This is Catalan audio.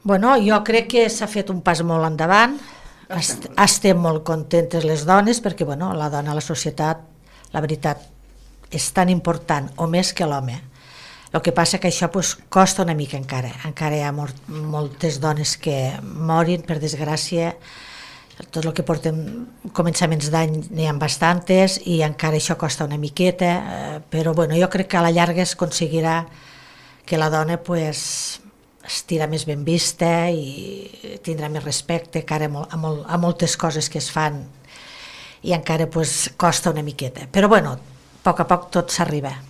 Bueno, jo crec que s'ha fet un pas molt endavant, estem molt contentes les dones perquè bueno, la dona a la societat, la veritat, és tan important o més que l'home. El que passa que això pues, costa una mica encara hi ha moltes dones que morin per desgràcia, tot el que portem començaments d'any n'hi ha bastantes i encara això costa una miqueta, però bueno, jo crec que a la llarga es aconseguirà que la dona pues, estirà més ben vista i tindrà més respecte encara a moltes coses que es fan i encara pues, costa una miqueta, però bueno, a poc tot s'arriba.